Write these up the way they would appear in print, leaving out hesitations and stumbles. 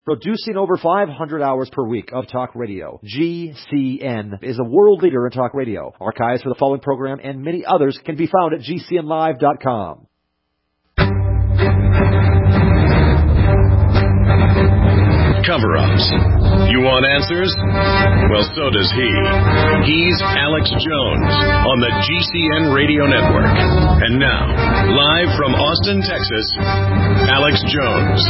Producing over 500 hours per week of talk radio, GCN is a world leader in talk radio. Archives for the following program and many others can be found at GCNlive.com. Cover-ups. You want answers? Well, so does he. He's Alex Jones on the GCN Radio Network. And now, live from Austin, Texas, Alex Jones.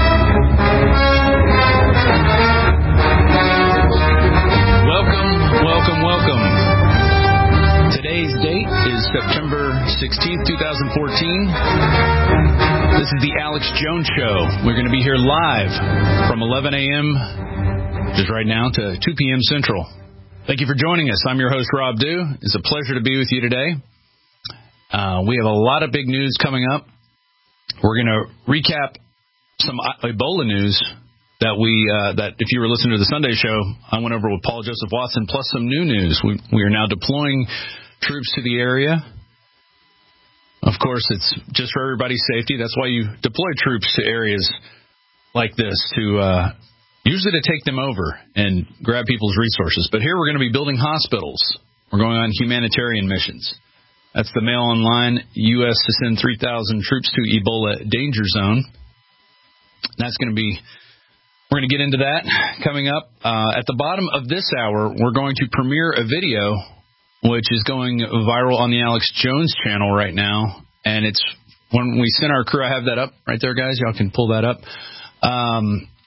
Welcome. Today's date is September 16th, 2014. This is the Alex Jones Show. We're going to be here live from 11 a.m., just right now, to 2 p.m. Central. Thank you for joining us. I'm your host, Rob Dew. It's a pleasure to be with you today. We have a lot of big news coming up. We're going to recap some Ebola news that if you were listening to the Sunday show, I went over with Paul Joseph Watson, plus some new news. We are now deploying troops to the area. Of course, it's just for everybody's safety. That's why you deploy troops to areas like this, usually to take them over and grab people's resources. But here we're going to be building hospitals. We're going on humanitarian missions. That's the Mail Online, U.S. to send 3,000 troops to Ebola danger zone. That's going to be... We're going to get into that coming up. At the bottom of this hour, we're going to premiere a video which is going viral on the Alex Jones channel right now. And it's when we send our crew, I have that up right there, guys. Y'all can pull that up. For our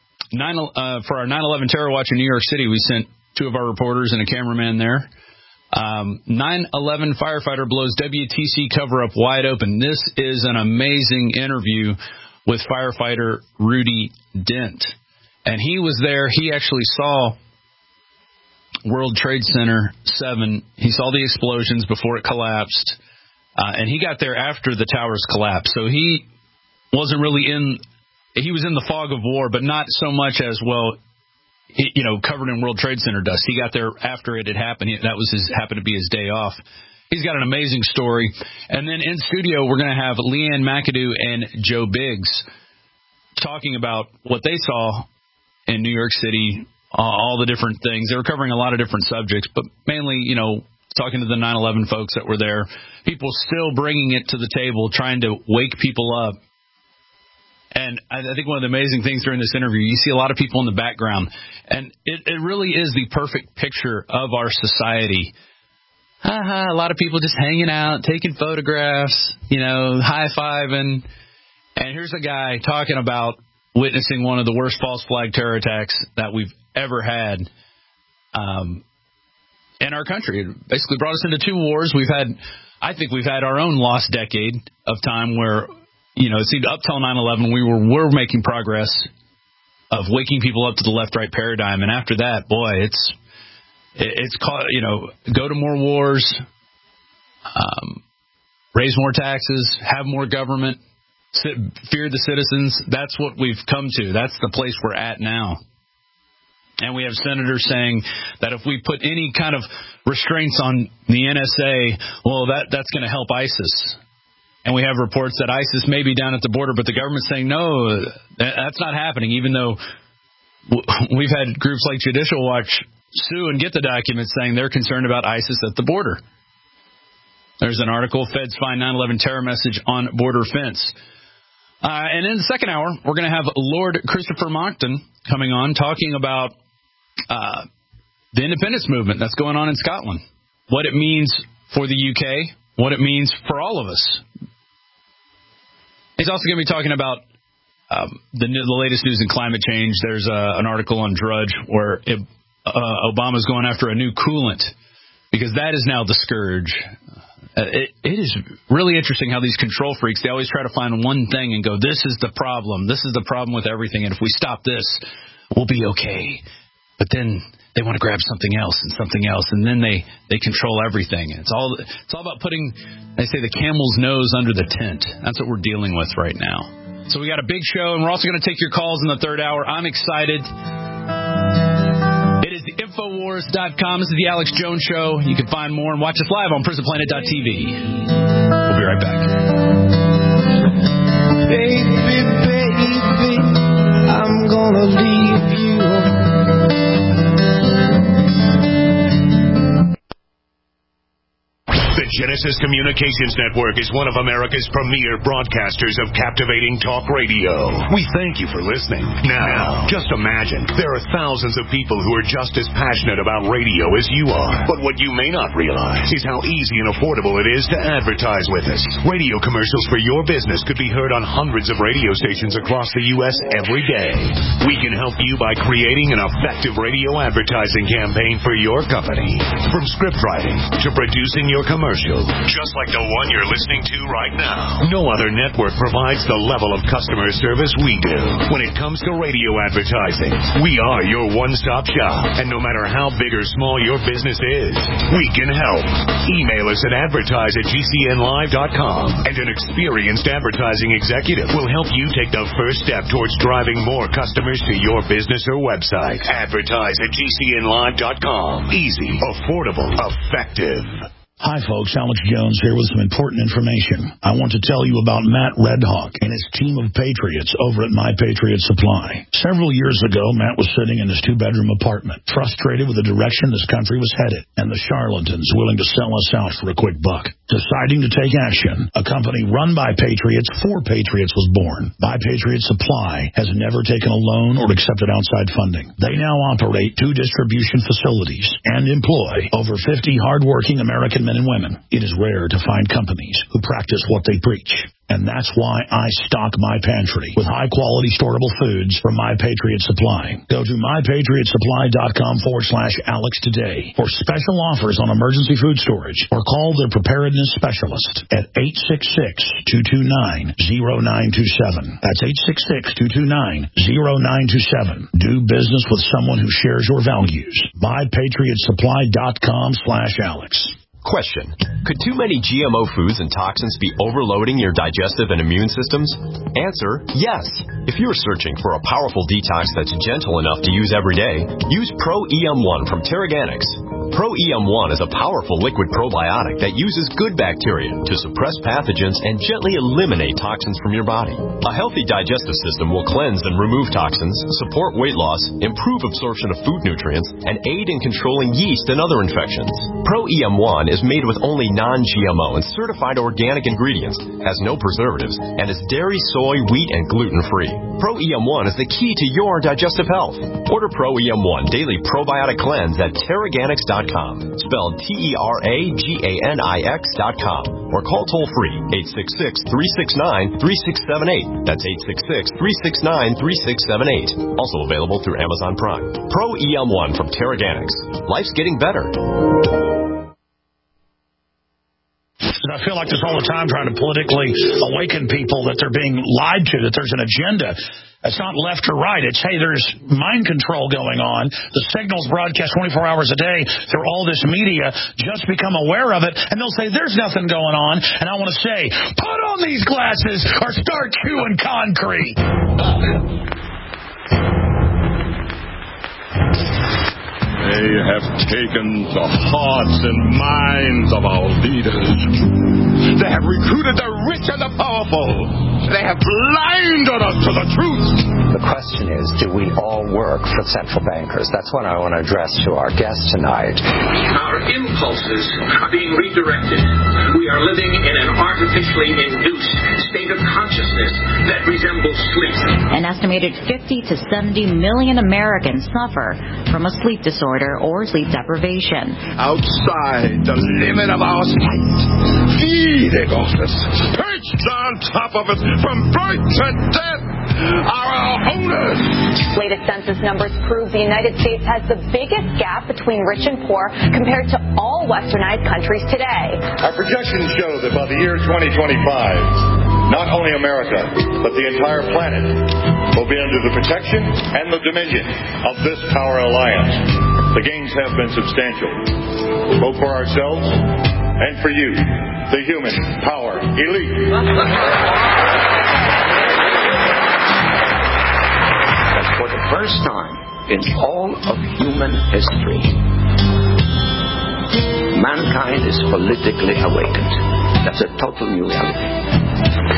9/11 Terror Watch in New York City, we sent two of our reporters and a cameraman there. 9/11 firefighter blows WTC cover-up wide open. This is an amazing interview with firefighter Rudy Dent. And he was there. He actually saw World Trade Center 7. He saw the explosions before it collapsed. And he got there after the towers collapsed. So he wasn't really he was in the fog of war, but not so much as, covered in World Trade Center dust. He got there after it had happened. That was happened to be his day off. He's got an amazing story. And then in studio, we're going to have Leanne McAdoo and Joe Biggs talking about what they saw in New York City, all the different things. They were covering a lot of different subjects, but mainly, talking to the 9/11 folks that were there, people still bringing it to the table, trying to wake people up. And I think one of the amazing things during this interview, you see a lot of people in the background, and it really is the perfect picture of our society. A lot of people just hanging out, taking photographs, high-fiving. And here's a guy talking about witnessing one of the worst false flag terror attacks that we've ever had in our country. It basically brought us into two wars. I think we've had our own lost decade of time where, it seemed up till 9/11 we were making progress of waking people up to the left-right paradigm. And after that, boy, it's caught, go to more wars, raise more taxes, have more government, fear the citizens. That's what we've come to. That's the place we're at now. And we have senators saying that if we put any kind of restraints on the NSA, well, that's going to help ISIS. And we have reports that ISIS may be down at the border, but the government's saying, no, that's not happening, even though we've had groups like Judicial Watch sue and get the documents saying they're concerned about ISIS at the border. There's an article, Feds find 9/11 terror message on border fence. And in the second hour, we're going to have Lord Christopher Monckton coming on talking about the independence movement that's going on in Scotland, what it means for the UK, what it means for all of us. He's also going to be talking about the latest news in climate change. There's an article on Drudge where Obama's going after a new coolant because that is now the scourge. It is really interesting how these control freaks, they always try to find one thing and go, this is the problem. This is the problem with everything. And if we stop this, we'll be okay. But then they want to grab something else, and then they control everything. It's all about putting, they say, the camel's nose under the tent. That's what we're dealing with right now. So we got a big show, and we're also going to take your calls in the third hour. I'm excited. It is the Infowars.com. This is the Alex Jones Show. You can find more and watch us live on PrisonPlanet.tv. We'll be right back. Baby, I'm gonna leave Genesis Communications Network is one of America's premier broadcasters of captivating talk radio. We thank you for listening. Now, just imagine, there are thousands of people who are just as passionate about radio as you are. But what you may not realize is how easy and affordable it is to advertise with us. Radio commercials for your business could be heard on hundreds of radio stations across the U.S. every day. We can help you by creating an effective radio advertising campaign for your company. From script writing to producing your commercial, just like the one you're listening to right now. No other network provides the level of customer service we do. When it comes to radio advertising, we are your one-stop shop. And no matter how big or small your business is, we can help. Email us at advertise@gcnlive.com, and an experienced advertising executive will help you take the first step towards driving more customers to your business or website. Advertise@gcnlive.com. Easy, affordable, effective. Hi, folks. Alex Jones here with some important information. I want to tell you about Matt Redhawk and his team of patriots over at My Patriot Supply. Several years ago, Matt was sitting in his two-bedroom apartment, frustrated with the direction this country was headed, and the charlatans willing to sell us out for a quick buck. Deciding to take action, a company run by patriots for patriots was born. My Patriot Supply has never taken a loan or accepted outside funding. They now operate 2 distribution facilities and employ over 50 hardworking American men and women. It is rare to find companies who practice what they preach. And that's why I stock my pantry with high-quality storable foods from My Patriot Supply. Go to mypatriotsupply.com/Alex today for special offers on emergency food storage, or call their preparedness specialist at 866-229-0927. That's 866-229-0927. Do business with someone who shares your values. mypatriotsupply.com/Alex. Question. Could too many GMO foods and toxins be overloading your digestive and immune systems? Answer, yes. If you're searching for a powerful detox that's gentle enough to use every day, use Pro-EM1 from Teraganix. Pro-EM1 is a powerful liquid probiotic that uses good bacteria to suppress pathogens and gently eliminate toxins from your body. A healthy digestive system will cleanse and remove toxins, support weight loss, improve absorption of food nutrients, and aid in controlling yeast and other infections. Pro-EM1 is made with only non-GMO and certified organic ingredients, has no preservatives, and is dairy, soy, wheat, and gluten-free. Pro-EM1 is the key to your digestive health. Order Pro-EM1 Daily Probiotic Cleanse at Teraganix.com, spelled Teraganix.com, or call toll-free 866-369-3678. That's 866-369-3678. Also available through Amazon Prime. Pro-EM1 from Teraganix. Life's getting better. I feel like this all the time, trying to politically awaken people that they're being lied to, that there's an agenda. It's not left or right. It's, hey, there's mind control going on. The signals broadcast 24 hours a day through all this media. Just become aware of it, and they'll say there's nothing going on. And I want to say, put on these glasses or start chewing concrete. They have taken the hearts and minds of our leaders. They have recruited the rich and the powerful. They have blinded us to the truth. The question is, do we all work for central bankers? That's what I want to address to our guest tonight. Our impulses are being redirected. We are living in an artificially induced state of consciousness that resembles sleep. An estimated 50 to 70 million Americans suffer from a sleep disorder or sleep deprivation. Outside the limit of our sight, feeding off us, perched on top of us from birth to death, are our owners. Latest census numbers prove the United States has the biggest gap between rich and poor compared to all westernized countries today. Our projections show that by the year 2025, not only America, but the entire planet will be under the protection and the dominion of this power alliance. The gains have been substantial, both for ourselves and for you, the human power elite. For the first time in all of human history, mankind is politically awakened. That's a total new reality.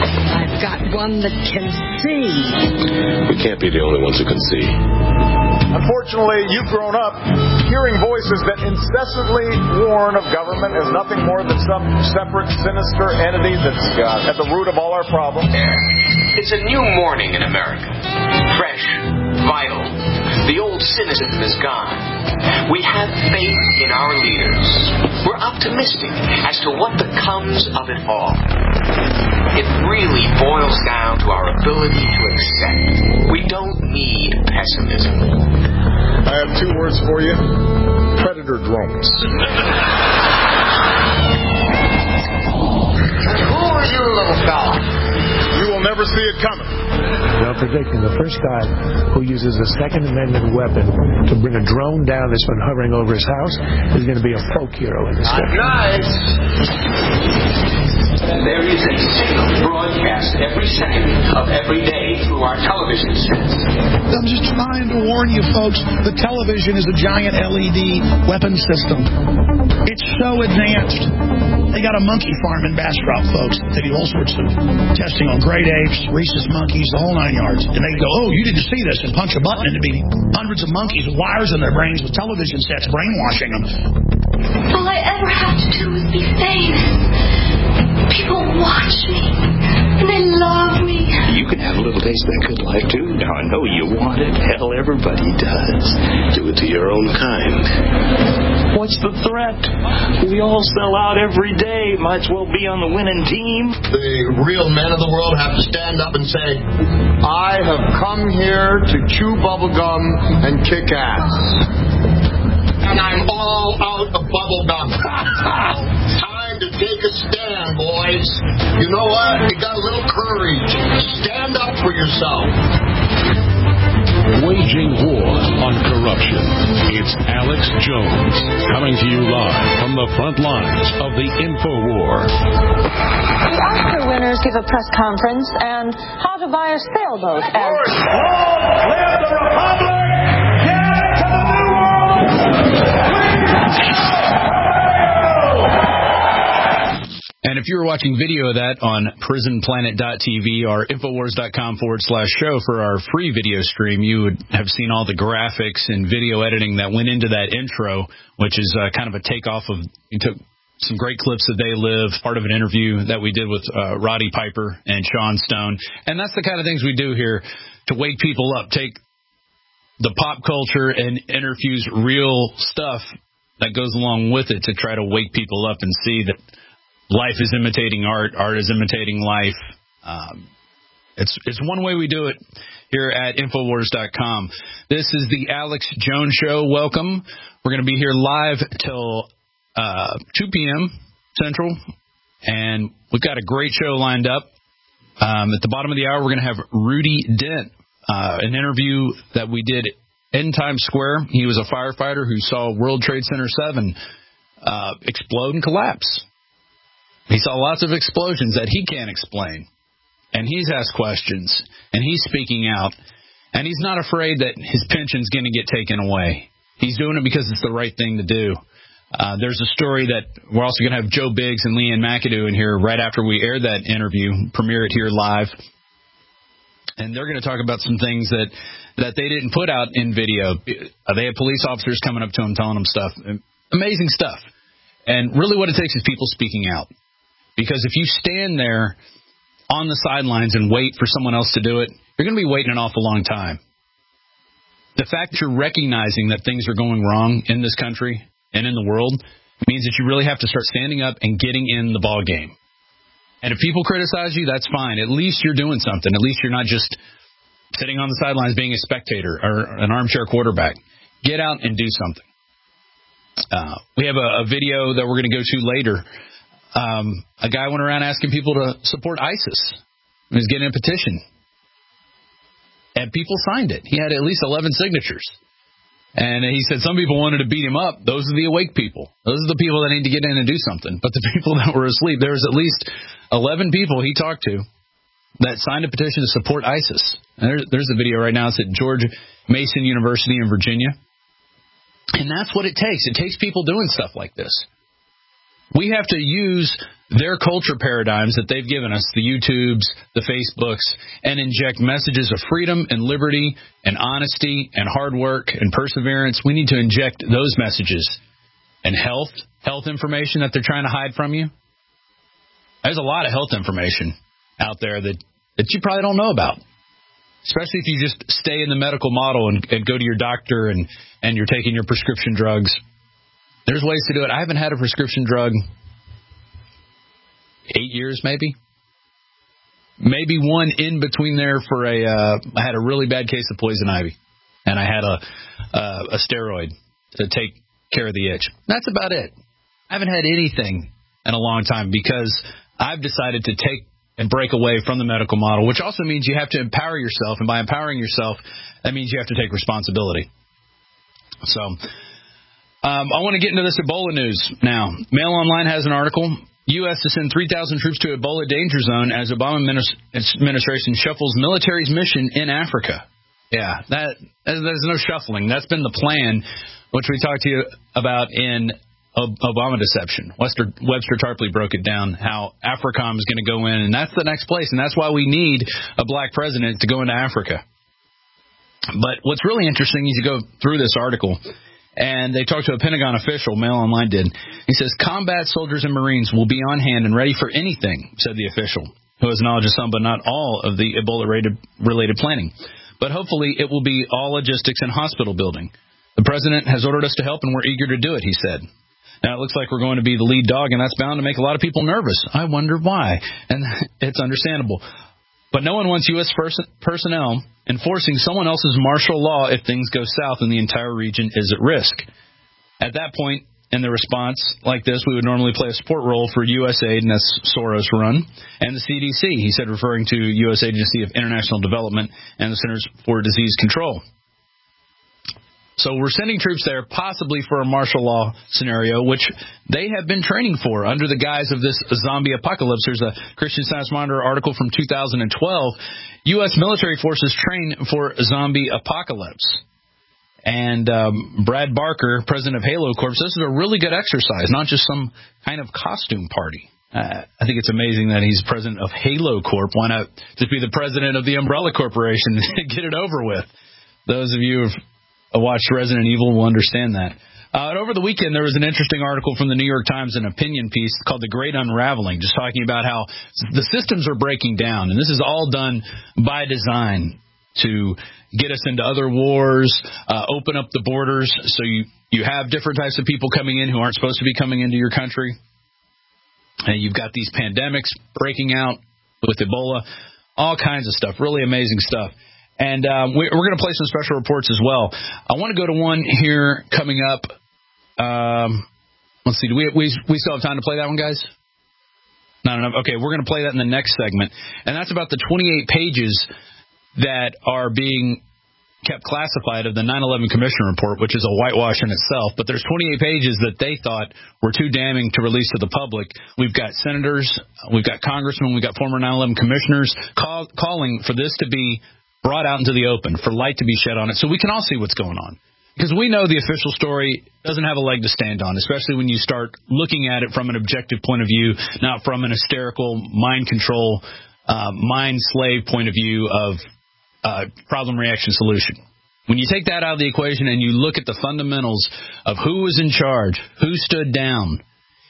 I've got one that can see. We can't be the only ones who can see. Unfortunately, you've grown up hearing voices that incessantly warn of government as nothing more than some separate, sinister entity that's at the root of all our problems. It's a new morning in America. Fresh, vital. The old cynicism is gone. We have faith in our leaders. We're optimistic as to what becomes of it all. It really boils down to our ability to accept. We don't need pessimism. I have two words for you. Predator drones. Who are you, little fella? You will never see it coming. I'm predicting the first guy who uses a Second Amendment weapon to bring a drone down that's been hovering over his house is going to be a folk hero in this country. Nice. There is a signal broadcast every second of every day through our television sets. I'm just trying to warn you folks, the television is a giant LED weapon system. It's so advanced. They got a monkey farm in Bastrop, folks. They do all sorts of testing on great apes, rhesus monkeys, the whole 9 yards. And they go, oh, you didn't see this, and punch a button, and it'd be hundreds of monkeys with wires in their brains with television sets brainwashing them. All I ever have to do is be famous. People watch me, and they love me. You can have a little taste of that good life, too. Now, I know you want it. Hell, everybody does. Do it to your own kind. What's the threat? We all sell out every day. Might as well be on the winning team. The real men of the world have to stand up and say, I have come here to chew bubblegum and kick ass. And I'm all out of bubblegum. Time to take a stand, boys. You know what? You got a little courage. Stand up for yourself. Waging war on corruption. It's Alex Jones coming to you live from the front lines of the InfoWar. The Oscar winners give a press conference and how to buy a sailboat as... Long live the Republic! Get to the New World! And if you were watching video of that on prisonplanet.tv or Infowars.com/show for our free video stream, you would have seen all the graphics and video editing that went into that intro, which is kind of a takeoff of, we took some great clips of They Live, part of an interview that we did with Roddy Piper and Sean Stone. And that's the kind of things we do here to wake people up, take the pop culture and infuse real stuff that goes along with it to try to wake people up and see that life is imitating art. Art is imitating life. It's one way we do it here at Infowars.com. This is the Alex Jones Show. Welcome. We're going to be here live till 2 p.m. Central, and we've got a great show lined up. At the bottom of the hour, we're going to have Rudy Dent, an interview that we did in Times Square. He was a firefighter who saw World Trade Center 7 explode and collapse. He saw lots of explosions that he can't explain. And he's asked questions. And he's speaking out. And he's not afraid that his pension's going to get taken away. He's doing it because it's the right thing to do. There's a story that we're also going to have Joe Biggs and Leanne McAdoo in here right after we air that interview, premiere it here live. And they're going to talk about some things that they didn't put out in video. They had police officers coming up to them, telling them stuff. Amazing stuff. And really what it takes is people speaking out. Because if you stand there on the sidelines and wait for someone else to do it, you're going to be waiting an awful long time. The fact that you're recognizing that things are going wrong in this country and in the world means that you really have to start standing up and getting in the ball game. And if people criticize you, that's fine. At least you're doing something. At least you're not just sitting on the sidelines being a spectator or an armchair quarterback. Get out and do something. We have a video that we're going to go to later. A guy went around asking people to support ISIS. He was getting a petition. And people signed it. He had at least 11 signatures. And he said some people wanted to beat him up. Those are the awake people. Those are the people that need to get in and do something. But the people that were asleep, there was at least 11 people he talked to that signed a petition to support ISIS. And there's a video right now. It's at George Mason University in Virginia. And that's what it takes. It takes people doing stuff like this. We have to use their culture paradigms that they've given us, the YouTubes, the Facebooks, and inject messages of freedom and liberty and honesty and hard work and perseverance. We need to inject those messages and health information that they're trying to hide from you. There's a lot of health information out there that you probably don't know about, especially if you just stay in the medical model and go to your doctor and you're taking your prescription drugs. There's ways to do it. I haven't had a prescription drug 8 years, maybe one in between there for I had a really bad case of poison ivy, and I had a steroid to take care of the itch. That's about it. I haven't had anything in a long time because I've decided to take and break away from the medical model, which also means you have to empower yourself, and by empowering yourself, that means you have to take responsibility. So I want to get into this Ebola news now. Mail Online has an article. U.S. to send 3,000 troops to Ebola danger zone as Obama administration shuffles military's mission in Africa. Yeah, there's no shuffling. That's been the plan, which we talked to you about in Obama deception. Webster Tarpley broke it down, how AFRICOM is going to go in, and that's the next place, and that's why we need a black president to go into Africa. But what's really interesting is you go through this article, and they talked to a Pentagon official, Mail Online did. He says, combat soldiers and Marines will be on hand and ready for anything, said the official, who has knowledge of some but not all of the Ebola-related planning. But hopefully it will be all logistics and hospital building. The president has ordered us to help, and we're eager to do it, he said. Now, it looks like we're going to be the lead dog, and that's bound to make a lot of people nervous. I wonder why, and it's understandable. But no one wants U.S. personnel enforcing someone else's martial law if things go south and the entire region is at risk. At that point, in the response like this, we would normally play a support role for USAID, and that's Soros run, and the CDC, he said, referring to U.S. Agency of International Development and the Centers for Disease Control. So we're sending troops there possibly for a martial law scenario, which they have been training for under the guise of this zombie apocalypse. There's a Christian Science Monitor article from 2012. U.S. military forces train for zombie apocalypse. And Brad Barker, president of Halo Corp, says this is a really good exercise, not just some kind of costume party. I think it's amazing that he's president of Halo Corp. Why not just be the president of the Umbrella Corporation and get it over with? Those of you who have watched Resident Evil will understand that. And over the weekend, there was an interesting article from the New York Times, an opinion piece called The Great Unraveling, just talking about how the systems are breaking down. And this is all done by design to get us into other wars, open up the borders so you have different types of people coming in who aren't supposed to be coming into your country. And you've got these pandemics breaking out with Ebola, all kinds of stuff, really amazing stuff. And we're going to play some special reports as well. I want to go to one here coming up. Let's see. Do we still have time to play that one, guys? No. Okay, we're going to play that in the next segment. And that's about the 28 pages that are being kept classified of the 9/11 Commission Report, which is a whitewash in itself. But there's 28 pages that they thought were too damning to release to the public. We've got senators, we've got congressmen, we've got former 9/11 commissioners calling for this to be brought out into the open, for light to be shed on it, so we can all see what's going on. Because we know the official story doesn't have a leg to stand on, especially when you start looking at it from an objective point of view, not from an hysterical, mind control, mind slave point of view of problem, reaction, solution. When you take that out of the equation and you look at the fundamentals of who was in charge, who stood down,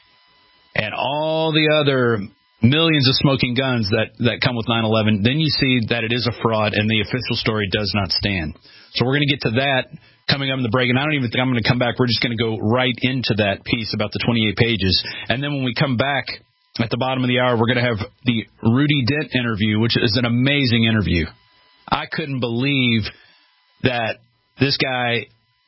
and all the other millions of smoking guns that come with 9/11, then you see that it is a fraud and the official story does not stand. So we're going to get to that coming up in the break, and I don't even think I'm going to come back. We're just going to go right into that piece about the 28 pages. And then when we come back at the bottom of the hour, we're going to have the Rudy Dent interview, which is an amazing interview. I couldn't believe that this guy,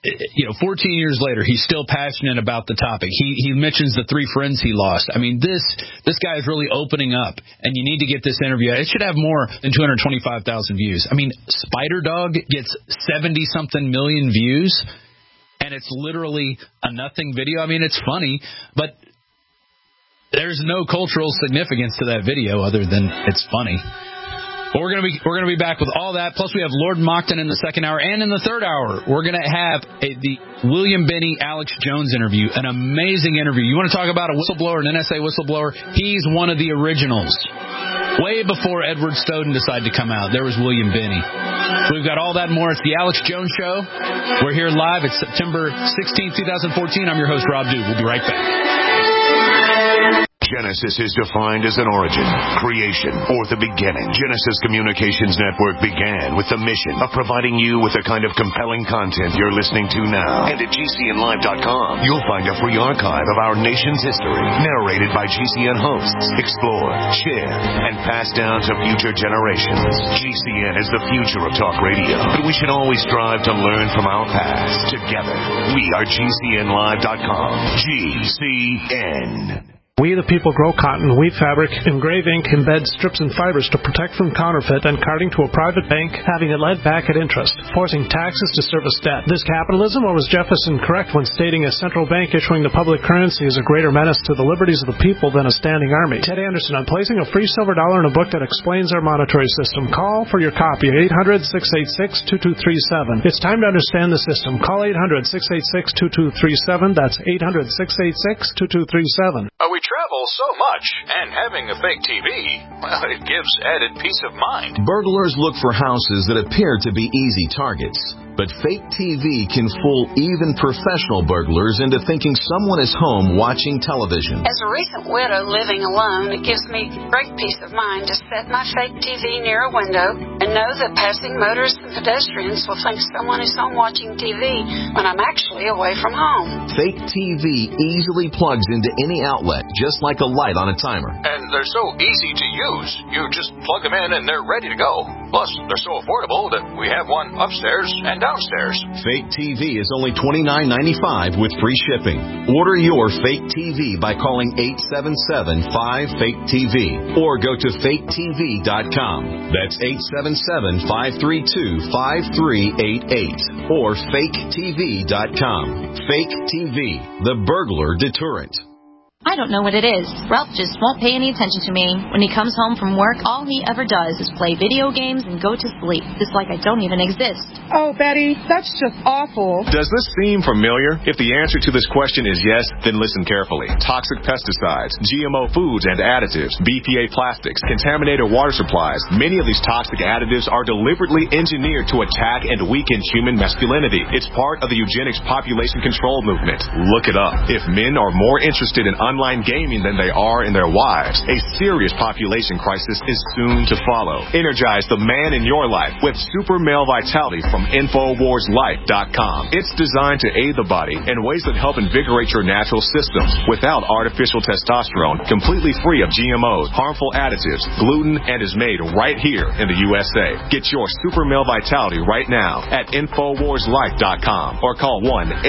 14 years later, he's still passionate about the topic. He mentions the 3 friends he lost. I mean, this guy is really opening up, and you need to get this interview. It should have more than 225,000 views. I mean, Spider Dog gets 70-something million views, and it's literally a nothing video. I mean, it's funny, but there's no cultural significance to that video other than it's funny. Well, we're gonna be back with all that. Plus, we have Lord Mockton in the second hour, and in the third hour, we're gonna have the William Binney, Alex Jones interview. An amazing interview. You want to talk about a whistleblower, an NSA whistleblower? He's one of the originals. Way before Edward Snowden decided to come out, there was William Binney. We've got all that and more. It's the Alex Jones Show. We're here live. It's September 16th, 2014. I'm your host, Rob Dude. We'll be right back. Genesis is defined as an origin, creation, or the beginning. Genesis Communications Network began with the mission of providing you with the kind of compelling content you're listening to now. And at GCNlive.com, you'll find a free archive of our nation's history, narrated by GCN hosts, explored, shared, and passed down to future generations. GCN is the future of talk radio, but we should always strive to learn from our past. Together, we are GCNlive.com. GCN. We the people grow cotton, weave fabric, engrave ink, embed strips and fibers to protect from counterfeit and carting to a private bank, having it lent back at interest, forcing taxes to service debt. This capitalism, or was Jefferson correct when stating a central bank issuing the public currency is a greater menace to the liberties of the people than a standing army? Ted Anderson, I'm placing a free silver dollar in a book that explains our monetary system. Call for your copy at 800-686-2237. It's time to understand the system. Call 800-686-2237. That's 800-686-2237. We travel so much, and having a fake TV, well, it gives added peace of mind. Burglars look for houses that appear to be easy targets. But fake TV can fool even professional burglars into thinking someone is home watching television. As a recent widow living alone, it gives me great peace of mind to set my fake TV near a window and know that passing motorists and pedestrians will think someone is home watching TV when I'm actually away from home. Fake TV easily plugs into any outlet, just like a light on a timer. And they're so easy to use. You just plug them in and they're ready to go. Plus, they're so affordable that we have one upstairs and downstairs. Fake TV is only $29.95 with free shipping. Order your fake TV by calling 877-5FAKE-TV or go to faketv.com. That's 877-532-5388 or faketv.com. Fake TV, the burglar deterrent. I don't know what it is. Ralph just won't pay any attention to me. When he comes home from work, all he ever does is play video games and go to sleep. It's like I don't even exist. Oh, Betty, that's just awful. Does this seem familiar? If the answer to this question is yes, then listen carefully. Toxic pesticides, GMO foods and additives, BPA plastics, contaminated water supplies. Many of these toxic additives are deliberately engineered to attack and weaken human masculinity. It's part of the eugenics population control movement. Look it up. If men are more interested in online gaming than they are in their wives, a serious population crisis is soon to follow. Energize the man in your life with Super Male Vitality from InfoWarsLife.com. It's designed to aid the body in ways that help invigorate your natural systems without artificial testosterone, completely free of GMOs, harmful additives, gluten, and is made right here in the USA. Get your Super Male Vitality right now at InfoWarsLife.com or call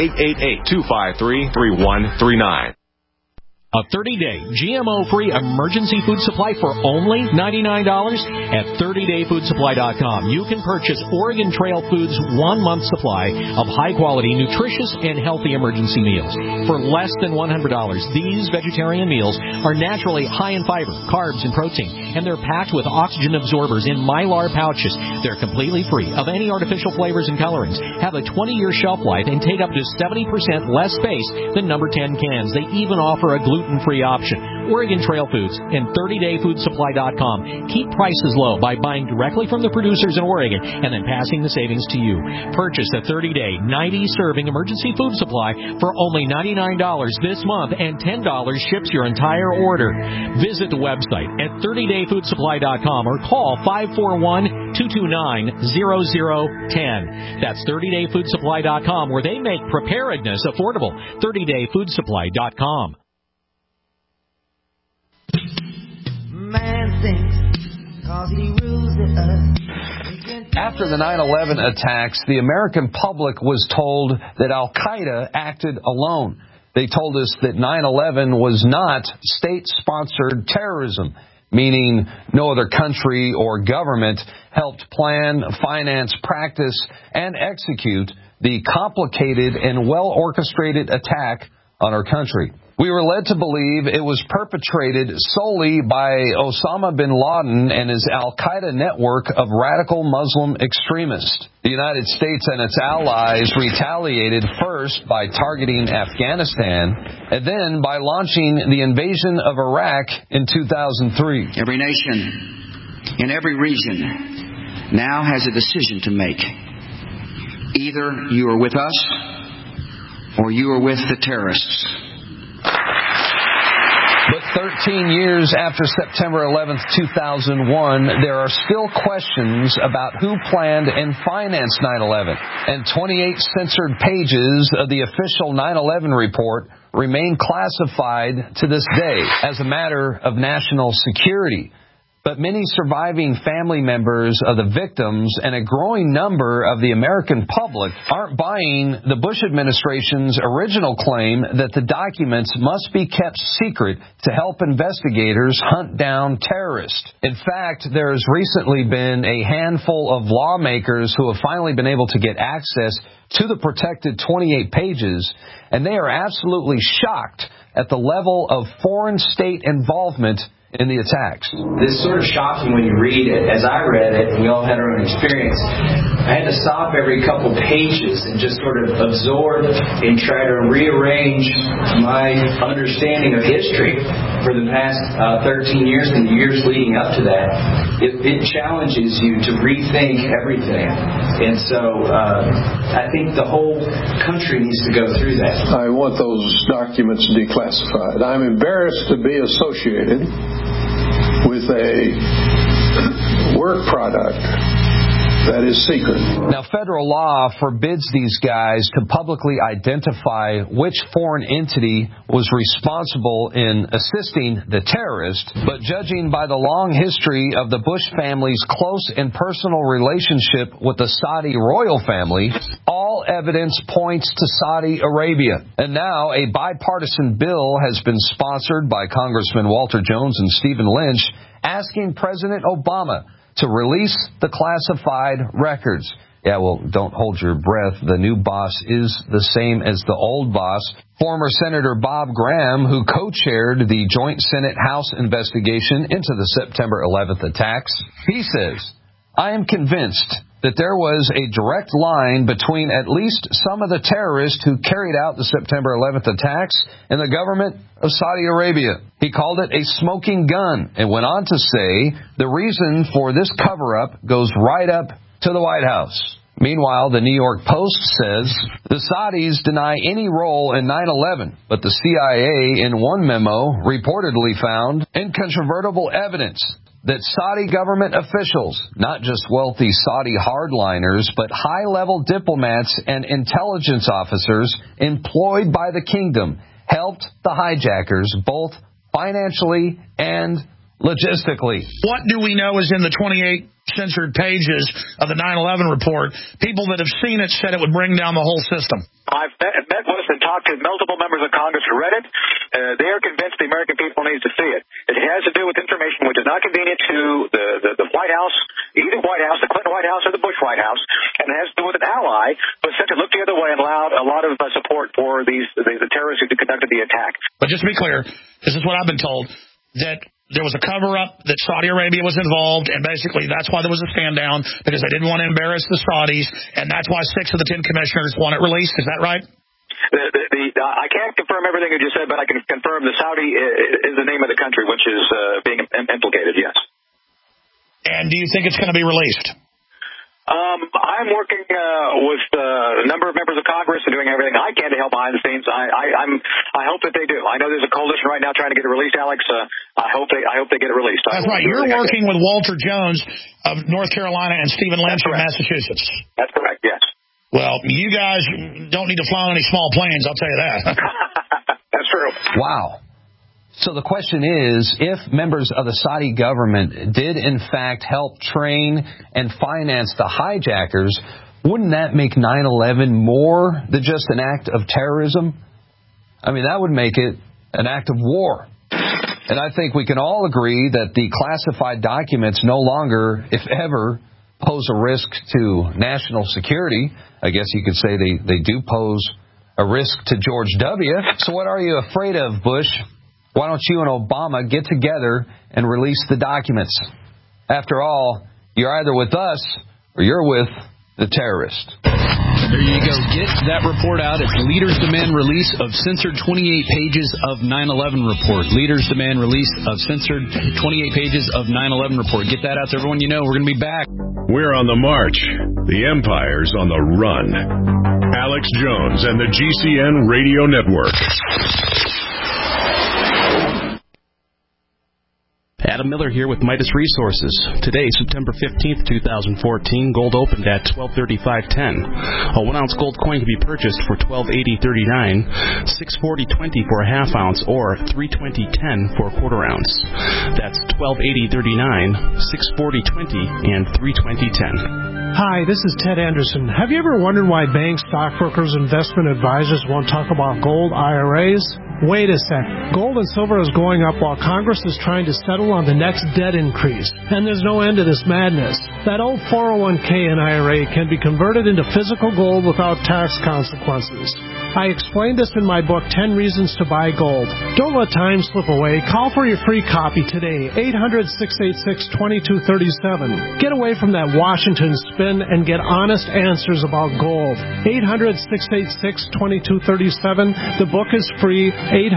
1-888-253-3139. A 30-day GMO-free emergency food supply for only $99 at 30dayfoodsupply.com. You can purchase Oregon Trail Foods' 1-month supply of high-quality, nutritious, and healthy emergency meals. For less than $100, these vegetarian meals are naturally high in fiber, carbs, and protein, and they're packed with oxygen absorbers in Mylar pouches. They're completely free of any artificial flavors and colorings, have a 20-year shelf life, and take up to 70% less space than number 10 cans. They even offer a gluten-free option. Oregon Trail Foods and 30dayfoodsupply.com keep prices low by buying directly from the producers in Oregon and then passing the savings to you. Purchase a 30-day, 90-serving emergency food supply for only $99 this month, and $10 ships your entire order. Visit the website at 30dayfoodsupply.com or call 541-229-0010. That's 30dayfoodsupply.com, where they make preparedness affordable. 30dayfoodsupply.com. After the 9/11 attacks, the American public was told that Al-Qaeda acted alone. They told us that 9/11 was not state-sponsored terrorism, meaning no other country or government helped plan, finance, practice, and execute the complicated and well-orchestrated attack on our country. We were led to believe it was perpetrated solely by Osama bin Laden and his al-Qaeda network of radical Muslim extremists. The United States and its allies retaliated first by targeting Afghanistan and then by launching the invasion of Iraq in 2003. Every nation in every region now has a decision to make. Either you are with us or you are with the terrorists. But 13 years after September 11th, 2001, there are still questions about who planned and financed 9/11. And 28 censored pages of the official 9/11 report remain classified to this day as a matter of national security. But many surviving family members of the victims and a growing number of the American public aren't buying the Bush administration's original claim that the documents must be kept secret to help investigators hunt down terrorists. In fact, there has recently been a handful of lawmakers who have finally been able to get access to the protected 28 pages, and they are absolutely shocked at the level of foreign state involvement in the attacks. It's sort of shocking when you read it. As I read it, and we all had our own experience, I had to stop every couple pages and just sort of absorb and try to rearrange my understanding of history for the past 13 years and the years leading up to that. It challenges you to rethink everything. And so I think the whole country needs to go through that. I want those documents declassified. I'm embarrassed to be associated with a work product that is secret. Now, federal law forbids these guys to publicly identify which foreign entity was responsible in assisting the terrorist, but judging by the long history of the Bush family's close and personal relationship with the Saudi royal family, all evidence points to Saudi Arabia. And now a bipartisan bill has been sponsored by Congressman Walter Jones and Stephen Lynch asking President Obama to release the classified records. Yeah, well, don't hold your breath. The new boss is the same as the old boss. Former Senator Bob Graham, who co-chaired the Joint Senate-House investigation into the September 11th attacks, he says, I am convinced that there was a direct line between at least some of the terrorists who carried out the September 11th attacks and the government of Saudi Arabia. He called it a smoking gun and went on to say the reason for this cover-up goes right up to the White House. Meanwhile, the New York Post says the Saudis deny any role in 9/11, but the CIA in one memo reportedly found incontrovertible evidence that Saudi government officials, not just wealthy Saudi hardliners, but high-level diplomats and intelligence officers employed by the kingdom, helped the hijackers both financially and logistically. What do we know is in the 28 censored pages of the 9/11 report? People that have seen it said it would bring down the whole system. I've met with and talked to multiple members of Congress who read it. They are convinced the American people need to see it. It has to do with information which is not convenient to the White House, either White House, the Clinton White House, or the Bush White House, and it has to do with an ally who essentially looked the other way and allowed a lot of support for the terrorists who conducted the attack. But just to be clear, this is what I've been told, that there was a cover-up, that Saudi Arabia was involved, and basically that's why there was a stand-down, because they didn't want to embarrass the Saudis, and that's why 6 of the 10 commissioners want it released. Is that right? I can't confirm everything you just said, but I can confirm the Saudi is the name of the country which is being implicated, yes. And do you think it's going to be released? I'm working with a number of members of Congress and doing everything I can to help behind the scenes. I hope that they do. I know there's a coalition right now trying to get it released, Alex. I hope they get it released. That's right. You're working with Walter Jones of North Carolina and Stephen Lynch of Massachusetts. That's correct, yes. Well, you guys don't need to fly on any small planes, I'll tell you that. That's true. Wow. So the question is, if members of the Saudi government did in fact help train and finance the hijackers, wouldn't that make 9/11 more than just an act of terrorism? I mean, that would make it an act of war. And I think we can all agree that the classified documents no longer, if ever, pose a risk to national security. I guess you could say they do pose a risk to George W. So what are you afraid of, Bush? Why don't you and Obama get together and release the documents? After all, you're either with us or you're with the terrorists. There you go. Get that report out. It's Leaders Demand Release of Censored 28 Pages of 9/11 Report. Leaders Demand Release of Censored 28 Pages of 9/11 Report. Get that out to everyone you know. We're going to be back. We're on the march. The empire's on the run. Alex Jones and the GCN Radio Network. Adam Miller here with Midas Resources. Today, September 15th, 2014, gold opened at $1235.10. A 1-ounce gold coin can be purchased for $1280.39, $640.20 for a half ounce, or $320.10 for a quarter ounce. That's $1280.39, $640.20, and $320.10. Hi, this is Ted Anderson. Have you ever wondered why banks, stockbrokers, investment advisors won't talk about gold IRAs? Wait a sec. Gold and silver is going up while Congress is trying to settle on the next debt increase. And there's no end to this madness. That old 401k and IRA can be converted into physical gold without tax consequences. I explained this in my book, 10 Reasons to Buy Gold. Don't let time slip away. Call for your free copy today, 800-686-2237. Get away from that Washington spin and get honest answers about gold. 800-686-2237. The book is free,